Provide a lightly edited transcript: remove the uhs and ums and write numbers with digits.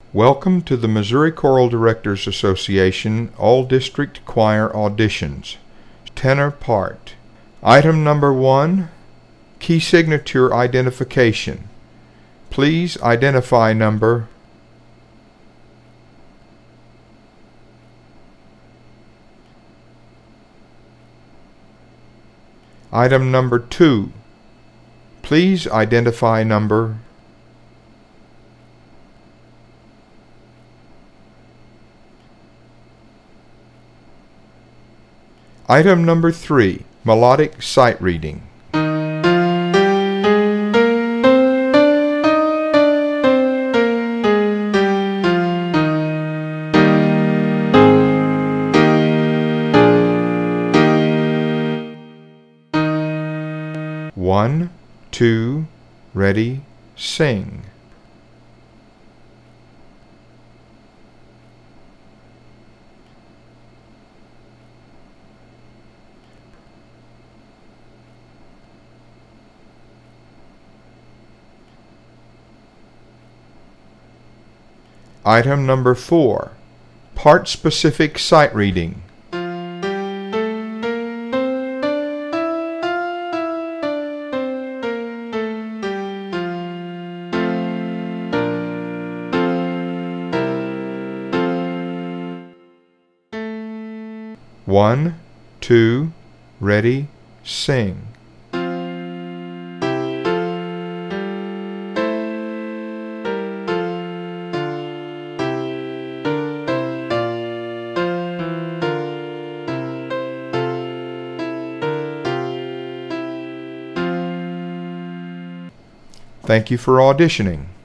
Welcome to the Missouri Choral Directors Association All-District Choir Auditions, tenor part. Item number 1, key signature identification. Please identify number Item number 2, please identify number Item number 3, melodic sight reading. One, two, ready, sing. Item number 4, part-specific sight reading. One, two, ready, sing. Thank you for auditioning.